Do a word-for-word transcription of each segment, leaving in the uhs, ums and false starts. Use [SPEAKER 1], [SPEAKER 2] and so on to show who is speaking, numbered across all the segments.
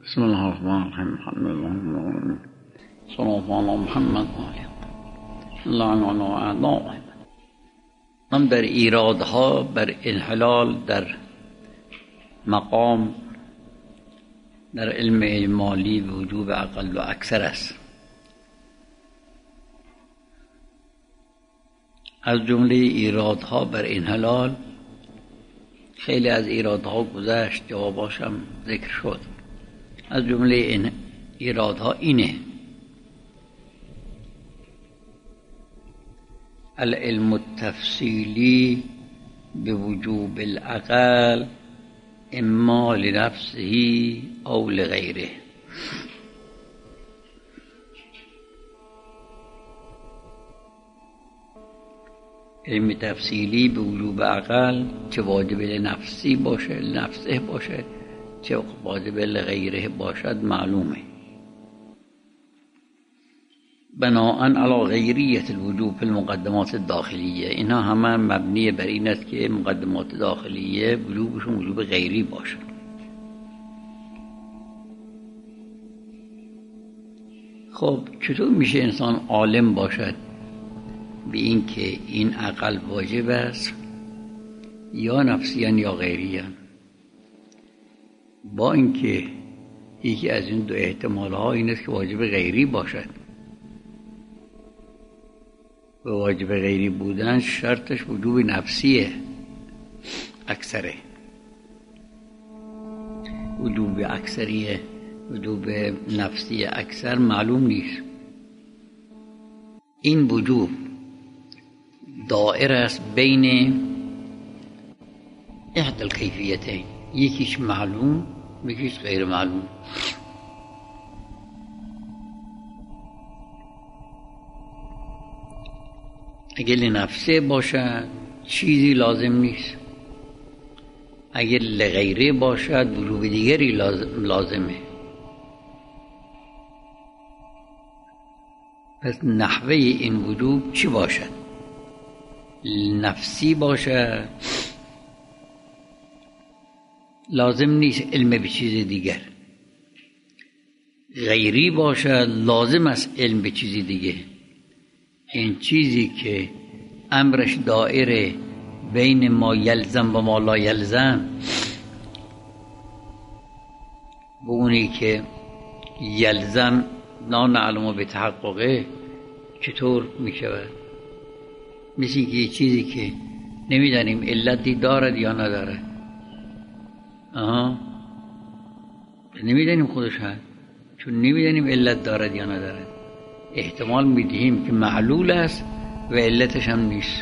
[SPEAKER 1] بسم الله الرحمن الرحیم. الحمد لله صلی الله علی محمد لعن اعداء. من در ایرادها بر انحلال در مقام در علم اجمالی وجوب اقل و اکثر است. از جمله ایرادها بر انحلال خیلی از ایرادها گذشت، جواباش هم ذکر شد. از جمله این ایرادها اینه: العلم التفصیلی به وجوب العقل اما لنفسه او لغیره. علم تفصیلی به وجوب عقل چه واجب لنفسی باشه لنفسه باشه چه واجب لغیره باشد معلومه. بناءً علی غیریت الوجوب فی المقدمات الداخلیه، اینها همه مبنی بر این است که مقدمات داخلیه وجوبشون وجوب غیری باشد. خب چطور میشه انسان عالم باشد به این که این عقل واجب است یا نفسیان یا غیریان؟ با اینکه یکی از این دو احتمال ها این است که واجب غیری باشد. و واجب غیری بودن شرطش وجوب نفسیه اکثره. وجوب اکثریه وجوب نفسی اکثر معلوم نیست. این وجوب دائر است بین احد الکیفیتین، یکیش معلوم یکیش غیر معلوم. اگر لنفسه باشد چیزی لازم نیست، اگر لغیره باشد وجوب دیگری لازمه. پس نحوه این وجوب چی باشد؟ نفسی باشد لازم نیست علم به چیز دیگر، غیری باشد لازم است علم به چیز دیگه. این چیزی که امرش دائره بین ما یلزم و ما لا یلزم، و اونی که یلزم لا نعلم به تحققه چطور می شود؟ مثل که یه چیزی که نمیدانیم علتی دارد یا ندارد. آها نمیدانیم خودش هست، چون نمیدانیم علت دارد یا ندارد. احتمال میدهیم که معلول است و علتش هم نیست.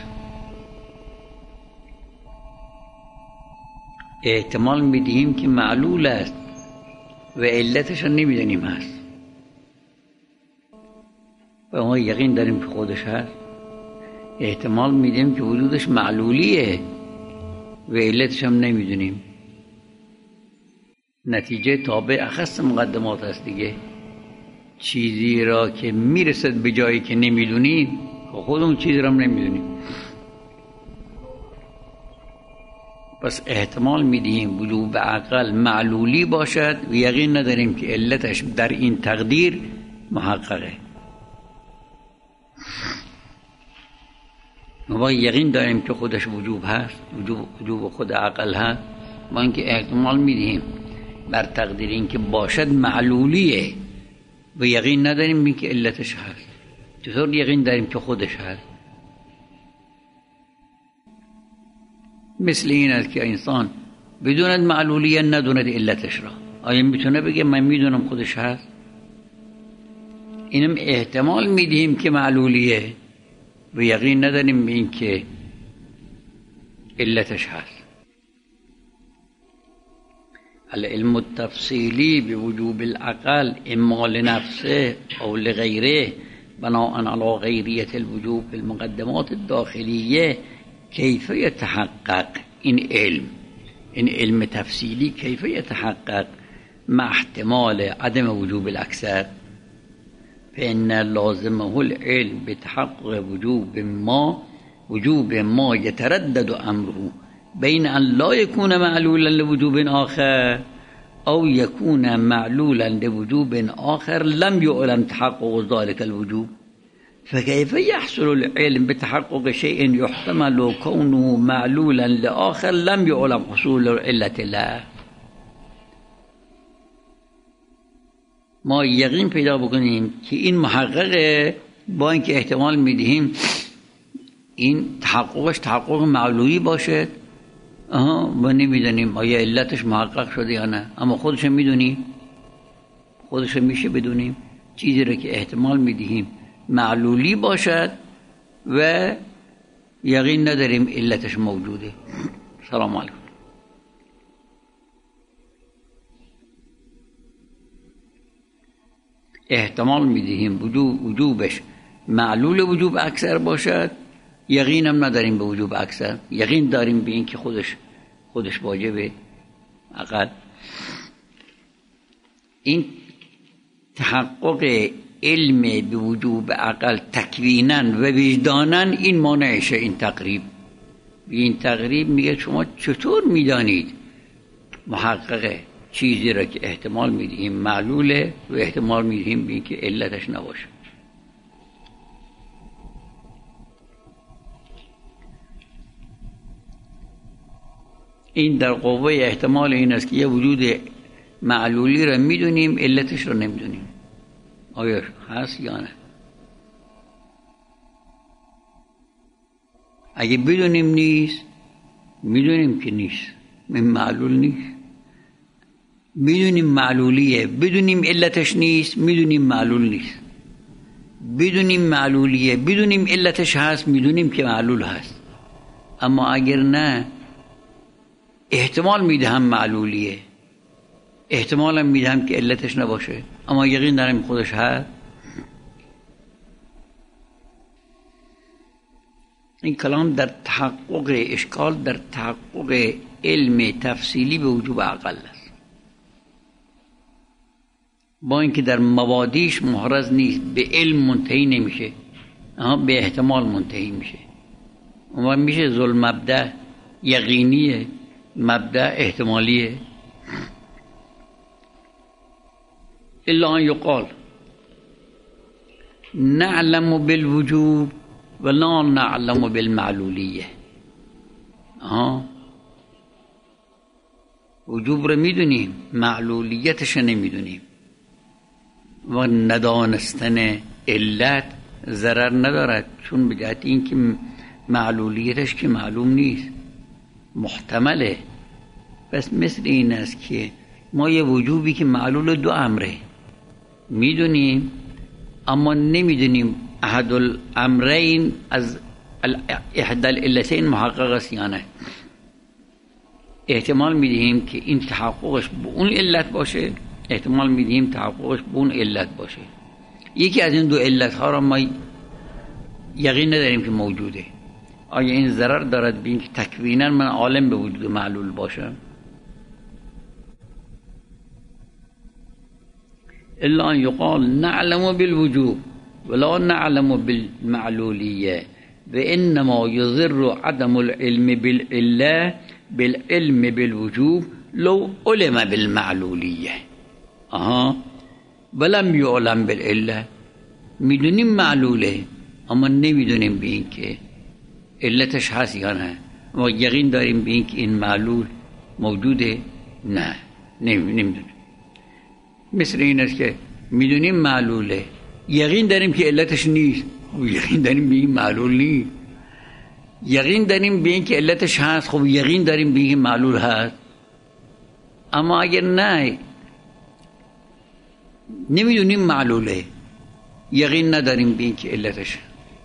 [SPEAKER 1] احتمال میدهیم که معلول است و علتش هم نمیدانیم هست. و ما یقین داریم که خودش هست. احتمال میدیم که وجودش معلولیه و علتش هم نمیدونیم. نتیجه تابع اخص مقدمات است دیگه. چیزی را که میرسد به جایی که نمیدونیم خود اون چیز را هم نمیدونیم. پس احتمال میدیم وجوب عقل معلولی باشد و یقین نداریم که علتش در این تقدیر محققه. ما یقین داریم که خودش وجوب هست، وجوب, وجوب خود عقل هست. ما اینکه احتمال میدیم بر تقدیر این که باشد معلولیه و یقین نداریم این که علتش هست. چطور یقین داریم که خودش هست؟ مثل این است که انسان بدوند معلولیه ندوند علتش را. آیا میتونه بگه من میدونم خودش هست؟ اینم احتمال میدیم که معلولیه و یقین نداریم این که علتش هست. العلم التفصیلی بوجوب العقل اما لنفسه او لغیره بناءً علی غیریت الوجوب فی المقدمات الداخلیه کیف یتحقق. این علم این علم تفصیلی کیف یتحقق مع احتمال عدم وجوب الاکثر، فإن لازمه العلم بتحقق وجوب ما وجوب ما يتردد امره بین ان لا یکون معلولا لوجوب آخر او یکون معلولا لوجوب آخر لم يعلم تحقق ذلك الوجوب فكيف يحصل العلم بتحقق شيء يحتمل كونه معلولا لآخر لم يعلم حصول العلة له. ما یقین پیدا بکنیم که این محققه، با اینکه احتمال میدهیم این تحققش تحقق معلولی باشه، آها ما نمیدونیم آیا علتش محقق شده یا نه، اما خودش میدونیم، خودش میشه بدونیم چیزی رو که احتمال میدهیم معلولی باشد و یقین نداریم علتش موجوده. سلام علیکم. احتمال میدهیم وجوب وجوبش معلول وجوب اکثر باشد، یقینم نداریم به وجوب اکثر، یقین داریم به این که خودش خودش واجبه. اقل این تحقق علم به وجوب عقل تکویناً و وجداناً این مانعشه. این تقریب این تقریب میگه شما چطور میدانید محقق چیزی را که احتمال میدهیم معلوله و احتمال میدهیم به که علتش نباشه. این در قوه احتمال این است که یه وجود معلولی را میدونیم علتش را نمیدونیم آیا هست یا نه. اگه بدونیم نیست، میدونیم که نیست، من معلول نیست. میدونیم معلولیه، بدونیم علتش نیست، میدونیم معلول نیست. بدونیم معلولیه، بدونیم علتش هست، میدونیم که معلول هست. اما اگر نه، احتمال میدهم معلولیه، احتمالم میدهم که علتش نباشه، اما یقین دارم خودش هست. این کلام در تحقق اشکال در تحقق علم تفصیلی به وجوب عقل است، با اینکه در مبادیش محرز نیست، به علم منتهی نمیشه، اما به احتمال منتهی میشه. و میشه ظلم مبدأ یقینیه، مبدأ احتمالیه. الا ان یقال نعلم بالوجوب ولا نعلم بالمعلولیه. آه. وجوب رو میدونیم، معلولیتش نمیدونیم. و ندانستن علت ضرر ندارد، چون به جهت این که معلولیتش که معلوم نیست، محتمله. پس مثل این است که ما یه وجوبی که معلول دو امره میدونیم، اما نمیدونیم احد الامرین از احد العلتین محقق است یا نه. احتمال میدهیم که این تحققش به اون علت باشه، احتمال میدهیم تحققش به اون علت باشه. یکی از این دو علت ها را ما یقین نداریم که موجوده. آیا این ضرر دارد به این که تکوینا من عالم به وجود معلول باشم؟ الا ان یقال نعلم بالوجوب ولا نعلم بالمعلولیه و انما یضر عدم العلم بالعله بالعلم بالوجوب لو علم بالمعلولیه. آها ولم یعلم بالعله. میدونیم معلوله اما نمیدونیم به این که علتش هست یا نه. ما یقین داریم به این که این معلول موجوده؟ نه، نمیدونیم. مثل این است که میدونیم معلوله، یقین داریم که علتش نیست، یقین داریم به این معلول نیست. یقین داریم به این که علتش هست، خب یقین داریم به این معلول هست. اما اگر نه نمیدونیم معلوله، یقین نداریم به این که علتش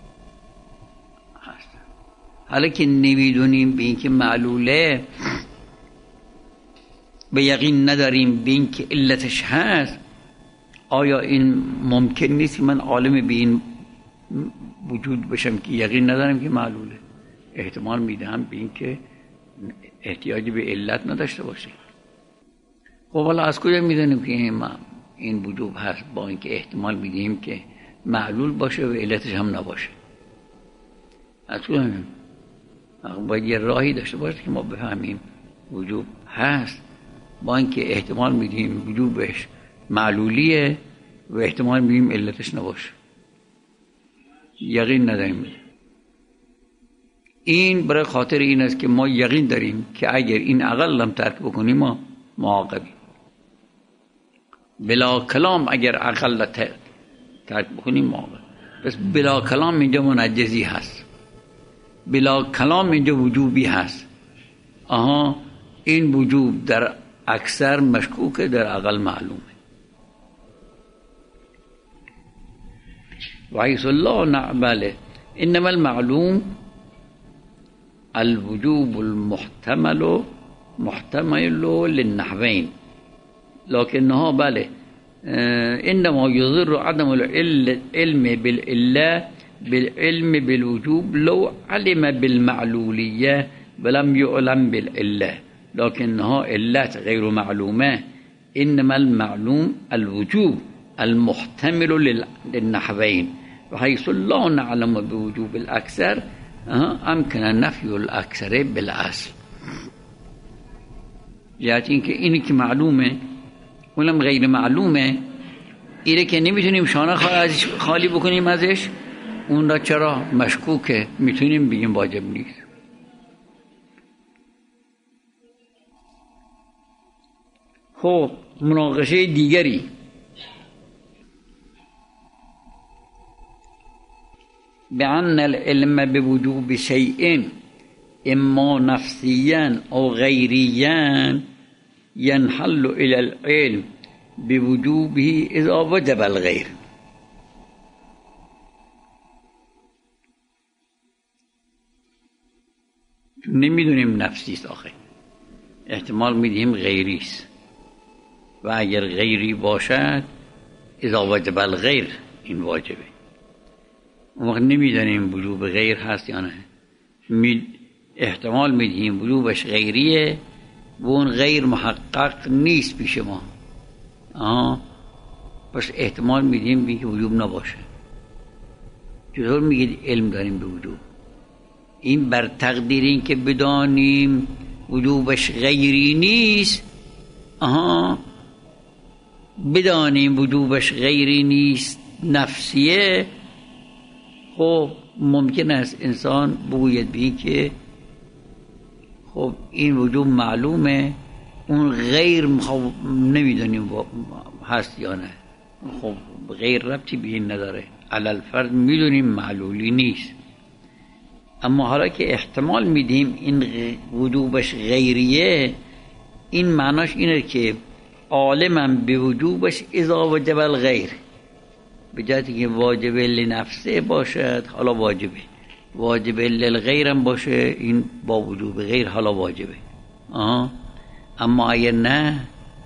[SPEAKER 1] هست. حالا که نمیدونیم به این که معلوله به یقین نداریم به این که علتش هست، آیا این ممکن نیست که من عالم به این وجود بشم که یقین ندارم که معلوله؟ احتمال میدهم به این که احتیاجی به علت نداشته باشه. خب حالا از کجا میدونیم که این, این وجود هست با اینکه احتمال میدیم که معلول باشه و علتش هم نباشه؟ از کجا میدونیم؟ باید یه راهی داشته باشه که ما بفهمیم وجود هست با اینکه احتمال میدیم وجوبش معلولیه و احتمال میدیم علتش نباشه، یقین نداریم. این برای خاطر این است که ما یقین داریم که اگر این عقل هم ترک بکنیم ما معاقبیم. بلا کلام اگر عقل ترک بکنیم معاقب. بس بلا کلام اینجا منجزی هست، بلا کلام اینجا وجوبی هست. آها، این وجوب در اکثر مشکوکه، در عقل معلومه. و حیث لا نعبله انما المعلوم الوجوب المحتمل محتمل للنحوين، لكنها بله انما يضر عدم العلم بالله بالعلم بالوجوب لو علم بالمعلولية ولم يعلم بالعلة، لكنها علات غير معلومة. إنما المعلوم الوجوب المحتمل للنحوين، وحيث لا نعلم بوجوب الأكثر أمكن نفي الأكثر بالأصل. يعني اینکه اینی که معلومه اونم غیر معلومه، اینه که نمیتونیم شانه خالی بکنیم ازش، اون را چرا مشکوکه میتونیم بگیم واجب نیست. خب مناقشه دیگری بأن العلم بوجوب شيء اما نفسيا او غيريا ينحل الى العلم بوجوبه اذا وجب الغير. نمیدونیم نفسیست، آخه احتمال میدیم غیریست و اگر غیری باشد اذا وجب الغیر این واجبه. اون وقت نمیدونیم وجوب غیر هست یا نه، می احتمال میدیم وجوبش غیریه و اون غیر محقق نیست پیش ما. آه پس احتمال میدیم بی که وجوب نباشه. چطور میگید علم داریم به وجوب؟ این بر تقدیر این که بدانیم وجوبش غیری نیست. آها، بدانیم وجوبش غیری نیست نفسیه. خب ممکن است انسان بگوید بی که خب این وجوب معلومه، اون غیر نمیدانیم هست یا نه. خب غیر ربطی به این نداره، علل فرض میدونیم معلولی نیست. اما حالا که احتمال میدیم این وجوبش غیریه، این معناش اینه که عالمم به وجوبش اذا وجب الغیر، به جهتی که واجب لنفسه باشد حالا واجبه، واجب للغیرم باشه این با وجوب غیر حالا واجبه. آه. اما اگر نه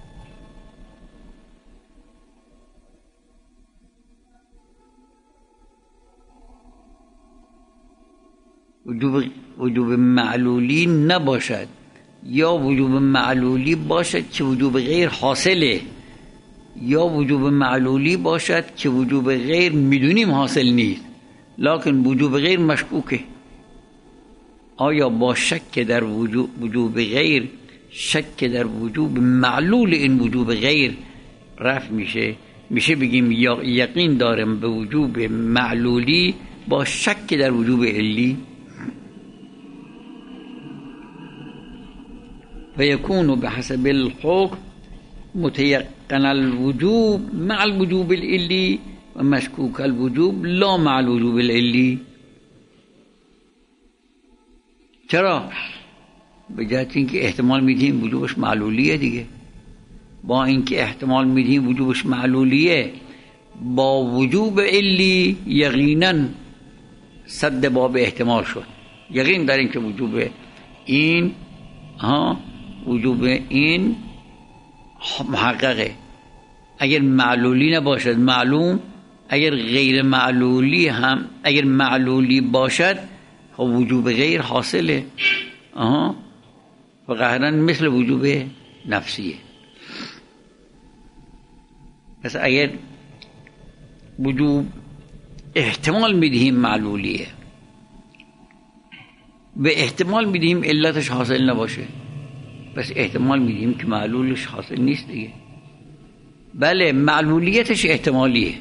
[SPEAKER 1] وجوب وجوب معلولی نباشد یا وجوب معلولی باشد که وجوب غیر حاصله، یا وجوب معلولی باشد که وجوب غیر میدونیم حاصل نیست لکن وجوب غیر مشکوکه. آیا با شک در وجوب, وجوب غیر شک در وجوب معلول این وجوب غیر رفع میشه؟ میشه بگیم یا یقین دارم به وجوب معلولی با شک در وجوب علی. فيكون بحسب الحكم متيقن الوجوب مع الوجوب العلي ومشكوك الوجوب لا مع الوجوب العلي. چرا؟ به جهت اینکه احتمال میدیم وجوبش معلولیه دیگه. با اینکه احتمال میدیم وجوبش معلولیه با وجوب علی یقینا صد باب احتمال شد. یقین داریم که وجوب این ها وجوب این محققه. اگر معلولی نباشد معلوم، اگر غیر معلولی هم اگر معلولی باشد خب وجوب غیر حاصله. آها و قهرا مثل وجوب نفسیه. پس اگر وجوب احتمال میدیم معلولیه به احتمال میدیم علتش حاصل نباشه، بس احتمال میدیم که معلولش حاصل نیست دیگه. بله معلولیتش احتمالیه،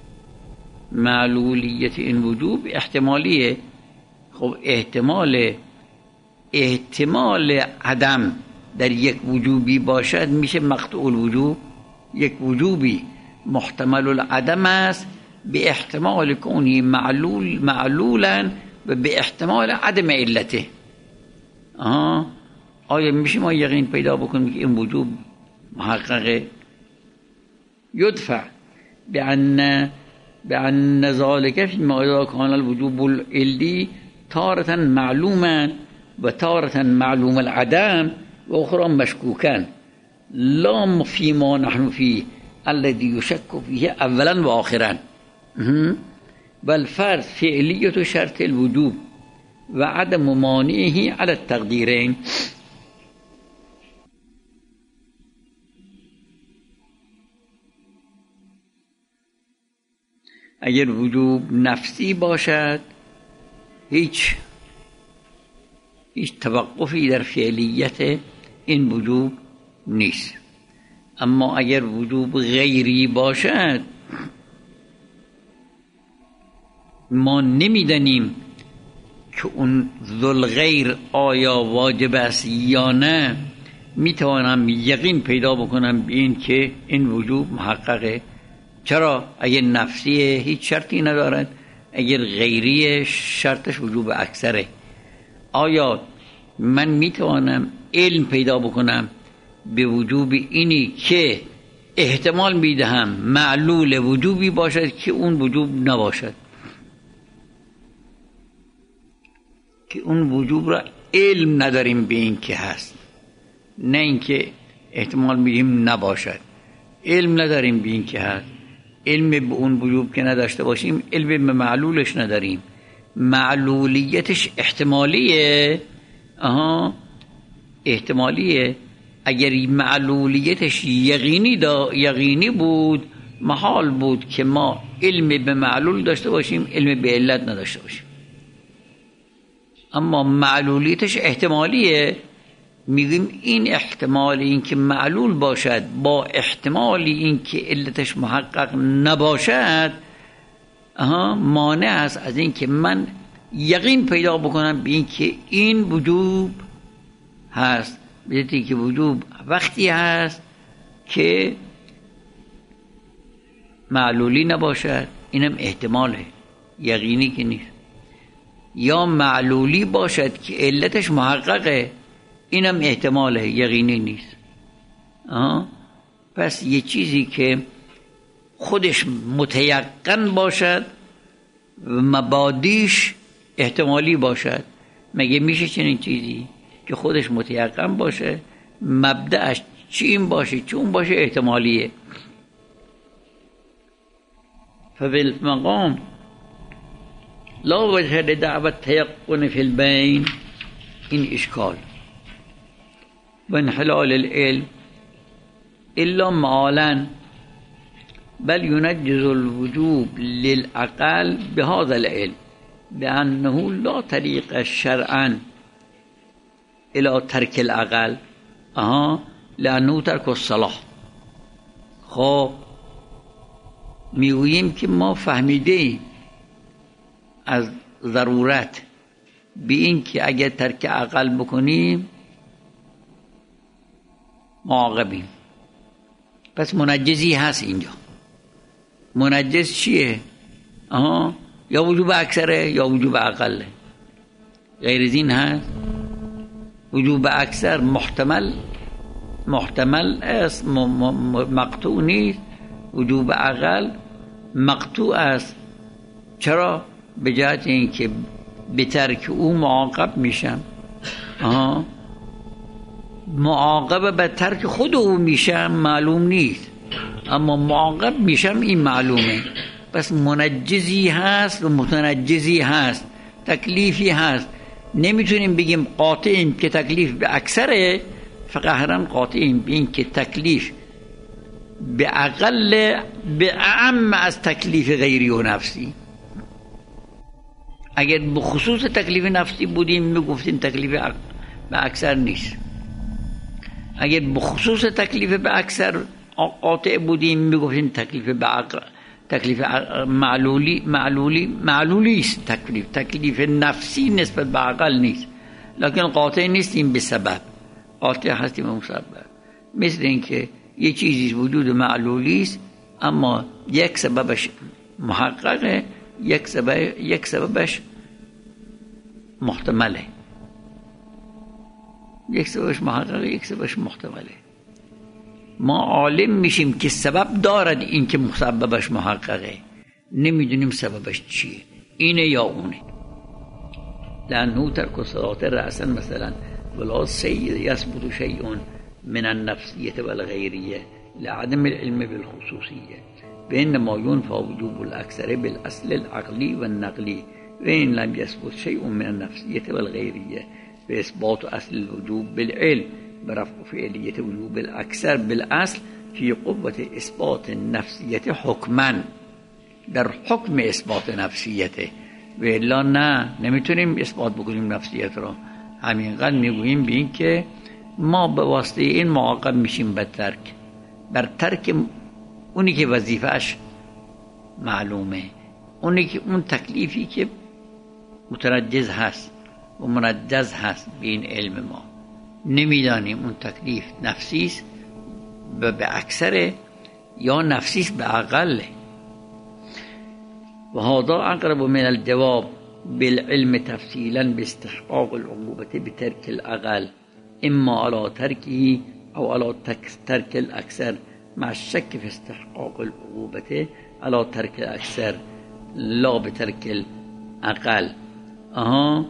[SPEAKER 1] معلولیت این وجوب احتمالیه. خب احتمال احتمال عدم در یک وجوبی باشد میشه مقطوع الوجوب. یک وجوبی محتمل العدم است به احتمال کونی معلول معلولا و به احتمال عدم علته. آه. آیا میشه ما یقین پیدا بکنیم که این وجوب محققه؟ یدفع بأن بأن ذلك فيما إذا كان الوجوب العلي تارة معلوما و تارة معلوم العدم و اخرى مشكوكا لا فيما نحن فيه الذي يشك فيه اولا و آخرا، بل فرض فعلیت شرط الوجوب و عدم مانعه على التقدیرین. اگر وجوب نفسی باشد هیچ هیچ توقفی در فعلیت این وجوب نیست. اما اگر وجوب غیری باشد ما نمیدانیم که اون ذوالغیر آیا واجب است یا نه. میتوانم یقین پیدا بکنم به این که این وجوب محققه. چرا؟ اگر نفسیه هیچ شرطی ندارد، اگر غیری شرطش وجوب اکثره. آیا من میتوانم علم پیدا بکنم به وجوب اینی که احتمال میدهم معلول وجوبی باشد که اون وجوب نباشد، که اون وجوب را علم نداریم به این که هست، نه اینکه احتمال میدیم نباشد. علم نداریم به این که هست. علم به اون وجوب که نداشته باشیم علم به معلولش نداریم. معلولیتش احتمالیه. آها احتمالیه. اگر معلولیتش یقینی دا یقینی بود محال بود که ما علم به معلول داشته باشیم علم به علت نداشته باشیم. اما معلولیتش احتمالیه، میگیم این احتمال این که معلول باشد با احتمال این که علتش محقق نباشد آها مانع است از این که من یقین پیدا بکنم به این که این وجوب هست. بدونی که وجوب وقتی هست که معلولی نباشد، اینم احتماله، یقینی که نیست. یا معلولی باشد که علتش محققه، اینم احتماله، یقینی نیست. آه؟ پس یه چیزی که خودش متیقن باشد و مبادیش احتمالی باشد، مگه میشه چنین چیزی که خودش متیقن باشه مبدأش چی این باشه چون باشه احتمالیه؟ فبالمقام لا وجه لدعوت تيقن في البين، این اشکال و انحلال العلم الا معالا، بل ينجز الوجوب للعقل بهذا العلم بأنه لا طريق شرعا الى ترک العقل آها لانه ترک الصلاح. خب میگوییم که ما فهمیده از ضرورت به این که اگر ترک عقل بکنیم معاقبیم. پس منجزی هست اینجا. منجز چیه؟ آها یا وجوب اکثره یا وجوب اقله. غیر از این هست؟ وجوب اکثر محتمل محتمل است، مقطوع نیست. وجوب اقل مقطوع است. چرا؟ به جهت اینکه به ترک او معاقب میشم. آها معاقب به ترک خود او میشم معلوم نیست، اما معاقب میشم این معلومه. پس منجزی هست و متنجزی هست، تکلیفی هست. نمیتونیم بگیم قاطعیم که تکلیف به اکثره، فقهرن قاطعیم به این که تکلیف به اقل به اعم از تکلیف غیری و نفسی. اگر به خصوص تکلیف نفسی بودیم میگفتیم تکلیف به اکثر نیست. اگر بخصوص تکلیف به اکثر قاطع بودیم میگفتیم تکلیف به عقل، تکلیف معلولی معلولی معلولی است، تکلیف تکلیف نفسی نسبت به عقل نیست، لکن قاطع نیستیم به سبب، قاطع هستیم به مسبب. مثل اینکه یه چیزی وجود معلولی است اما یک سببش محققه، یک سبب یک سببش محتمله، یک سببش محققه، یک سببش محتمله. ما عالم میشیم که سبب دارد این که مسببش محققه، نمیدونیم سببش چیه، اینه یا اونه. لأنه ترک الصلاة رأسا مثلا ولا سید یثبت شیء من النفسیة والغیریه لعدم العلم بالخصوصیه بإنما ينفى وجوب الأكثر بالأصل العقلي والنقلي وإن لم يثبت شيء من النفسية والغيرية بإثبات أصل الوجوب بالعلم برفع فعلية وجوب الأكثر بالأصل في قوة إثبات النفسية حكما، در حکم اثبات نفسیته. و الا نه نمیتونیم اثبات بکنیم نفسیت را. همینقدر میگوییم به این که ما به واسطه این معاقب میشیم بر ترک، بر ترک اونی که وظیفهش معلومه، اونی که اون تکلیفی که متنجز هست و منجز هست به این علم ما نمیدانیم اون تکلیف نفسیست و به اکثر یا نفسیست به اقله. و هذا اقرب من الجواب بالعلم تفصیلا باستحقاق العقوبة بترك الاقل اما على تركه او على ترك الاكثر مع الشك في استحقاق العقوبة على ترك الاكثر لا بترك الاقل. اها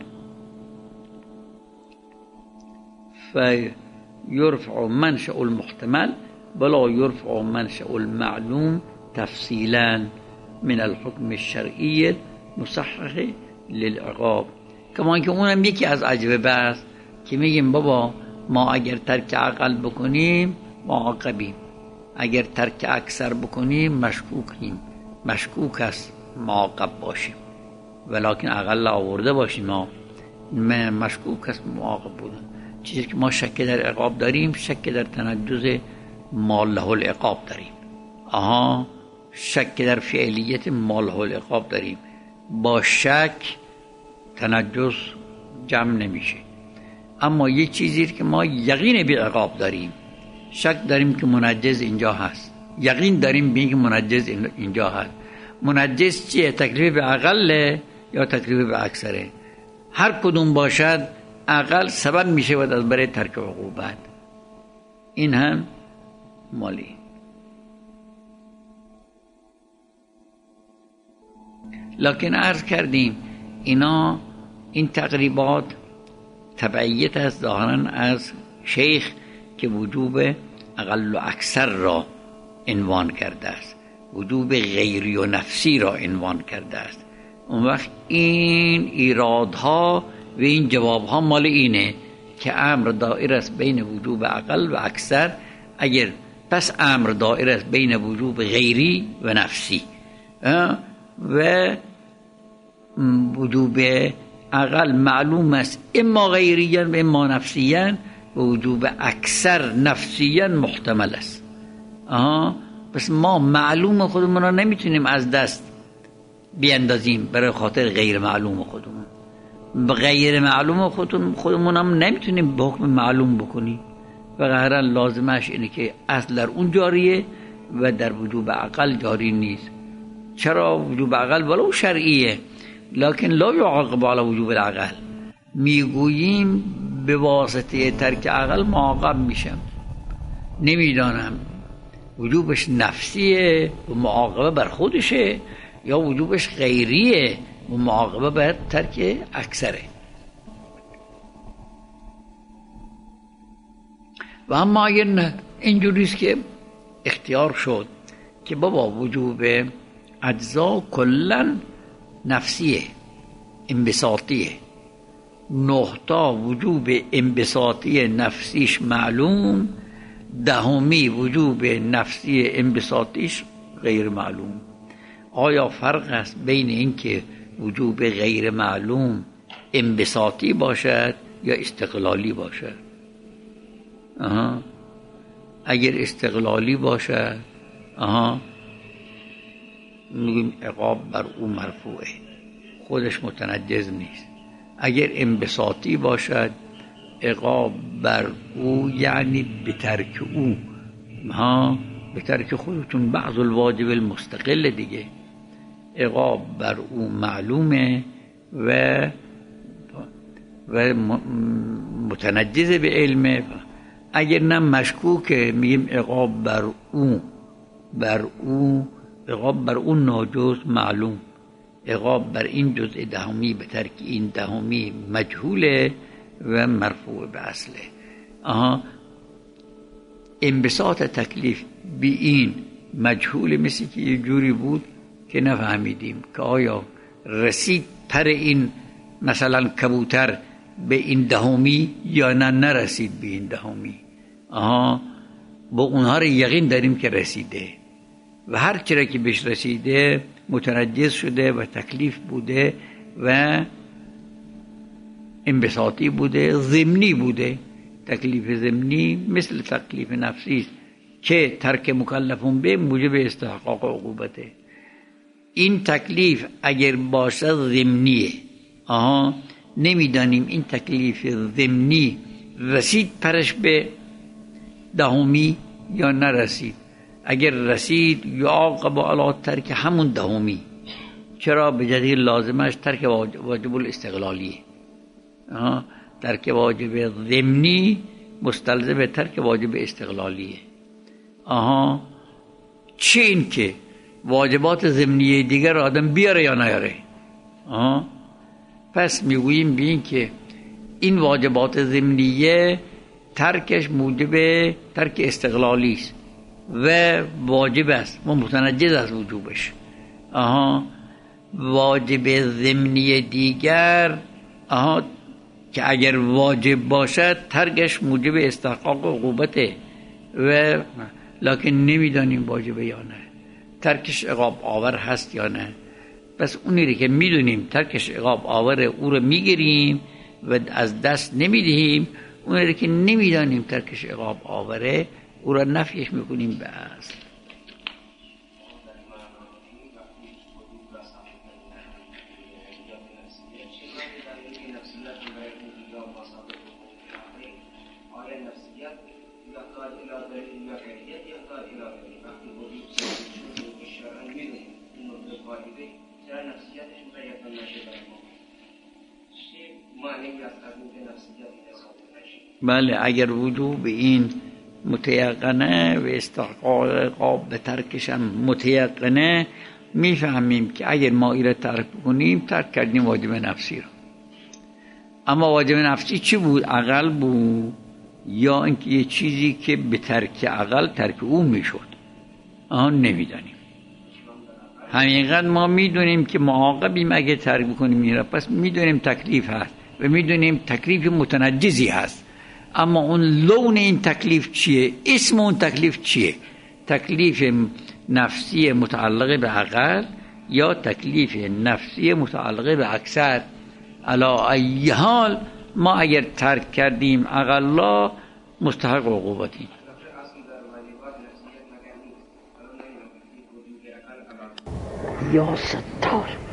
[SPEAKER 1] فيرفع منشأ المحتمل ولا يرفع منشأ المعلوم تفصيلا من الحكم الشرعي مصحح للعقاب. کما که اونم یکی از اجوبه است که میگیم بابا ما اگر ترک عقل بکنیم معاقبیم، اگر ترک اکثر بکنیم مشکوکیم، مشکوک است معاقب باشیم، ولکن عقل آورده باشیم ما مشکوک است معاقب بودن. چیزی که ما شک در عقاب داریم شک در تنجز ما له العقاب داریم. آها شک در فعلیت ما له العقاب داریم. با شک تنجز جمع نمیشه. اما یک چیزی که ما یقین به عقاب داریم، شک داریم که منجز اینجا هست، یقین داریم به اینکه منجز اینجا هست. منجز چیه؟ تکلیف به عقل یا تکلیف به اکثره؟ هر کدوم باشد عقل سبب میشه و از برای ترک عقوبت. این هم مالی. لکن عرض کردیم اینا این تقریبات تبعیت است ظاهرا از شیخ که وجوب اقل و اکثر را عنوان کرده است، وجوب غیری و نفسی را عنوان کرده است. اون وقت این ایرادها و این جوابها مال اینه که امر دائر است بین وجوب اقل و اکثر. اگر پس امر دائر است بین وجوب غیری و نفسی و وجوب اقل معلوم است اما غیریاً و اما نفسیاً و وجوب اکثر نفسیاً محتمل است. آها پس ما معلوم خودمون را نمیتونیم از دست بیاندازیم برای خاطر غیر معلوم خودمون. غیر معلوم خودمون خودمون هم نمیتونیم به حکم معلوم بکنیم و قهرا لازمش اینه که اصل در اون جاریه و در وجوب عقل جاری نیست. چرا؟ وجوب عقل ولو شرعیه لکن لا يعاقب على وجوب العقل. میگوییم به واسطه ترک عقل معاقب میشم، نمیدانم وجوبش نفسیه و معاقبه بر خودشه یا وجوبش غیریه و معاقبه بر ترک اکثره. و اما اگر نه اینجوریست که اختیار شد که بابا وجوب اجزا کلن نفسیه انبساطیه، نهتا وجوب انبساطی نفسیش معلوم، دهمی وجوب نفسی انبساطیش غیر معلوم. آیا فرق است بین این که وجوب غیر معلوم انبساطی باشد یا استقلالی باشد؟ آها اگر استقلالی باشد آها میگیم عقاب بر او مرفوعه، خودش متنجز نیست. اگر انبساطی باشد عقاب بر او یعنی به ترک او، ها به ترک خودتون بعض الواجب المستقل دیگه. عقاب بر او معلومه و و متنجز به علمه. اگر نه مشکوکه میگیم عقاب بر او بر او عقاب بر او ناجوز معلوم، عقاب بر این جزء دهمی به ترک این دهمی مجهوله و مرفوع به اصله. آها انبساط تکلیف به این مجهول مثل که یه جوری بود که نفهمیدیم که آیا رسید پر این مثلا کبوتر به این دهمی یا نه نرسید به این دهمی. آها با اونها رو یقین داریم که رسیده و هر چرا که بهش رسیده متنجز شده و تکلیف بوده و انبساطی بوده، ضمنی بوده. تکلیف ضمنی مثل تکلیف نفسی است که ترک مکلفون به موجب استحقاق عقوبته. این تکلیف اگر باشه ضمنیه، آها نمیدانیم این تکلیف ضمنی رسید پرش به دهمی یا نرسید. اگر رسید یا عاقب علی ترک همون دهمی، چرا به جدید لازمش ترک واجب الاستقلالیه. آها ترک واجب ضمنی مستلزم ترک واجب استقلالیه. آها چه این که واجبات ضمنی دیگر آدم بیاره یا نیاره. آها پس میگوییم بین که این واجبات ضمنیه ترکش موجب ترک استقلالی است و واجب است و متنجز از وجوبش. آها واجب ضمنی دیگر آها که اگر واجب باشد ترکش موجب استحقاق عقوبته و لکن نمیدانیم واجبه یا نه، ترکش عقاب آور هست یا نه. پس اونی که میدونیم ترکش عقاب آوره او رو میگیریم و از دست نمیدهیم، اونی که نمیدانیم ترکش عقاب آوره او را نفیش میکنیم به اصل. بله اگر وجوب این متیقنه و استحقاق به ترکش هم متیقنه، میفهمیم که اگر ما این را ترک کنیم ترک کردیم واجب نفسی رو. اما واجب نفسی چی بود؟ عقل بود یا اینکه یه چیزی که به ترک عقل ترک او میشد؟ آن نمیدانیم. همینقدر ما میدونیم که معاقبیم اگه ترک بکنیم میره، پس میدونیم تکلیف هست و میدونیم تکلیف متنجزی هست. اما اون لون این تکلیف چیه؟ اسم اون تکلیف چیه؟ تکلیف نفسی متعلق به عقل یا تکلیف نفسی متعلق به اکثر؟ علا ای حال ما اگر ترک کردیم عقل لا مستحق عقوبتیم. یا ستار